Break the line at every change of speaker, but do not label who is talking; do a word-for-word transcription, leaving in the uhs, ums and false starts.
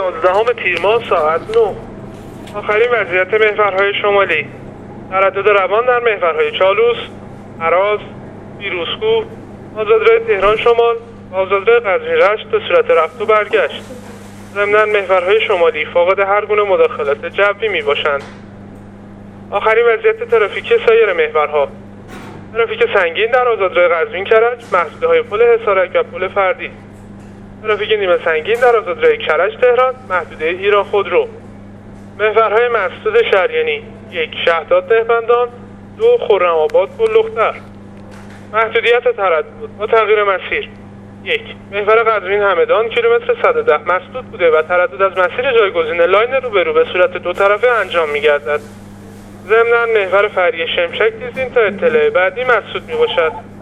یازدهم تیر ماه ساعت نه. آخرین وضعیت محورهای شمالی: تردد روان در محورهای چالوس، هراز، فیروزکوه، آزادراه تهران شمال، آزادراه قزوین رشت به صورت رفت و برگشت. ضمناً محورهای شمالی فاقد هر گونه مداخلت جوی می باشند. آخرین وضعیت ترافیکی سایر محورها: ترافیک سنگین در آزادراه قزوین کرج، محدوده‌های پل حصارک و پل فردی. ترافیک نیمه سنگین در آزادراه کرج تهران، محدوده ایران خودرو. محورهای مسدود شریانی: یک شهداد نهبندان، دو خرم آباد گل‌دختر. محدودیت تردد با تغییر مسیر: یک محور قزوین همدان کیلومتر صد و ده مسدود بوده و تردد از مسیر جایگزین لاین روبرو به صورت دو طرفه انجام می‌گردد. ضمناً محور فریه شمشک دیزین تا اطلاع بعدی مسدود می‌باشد.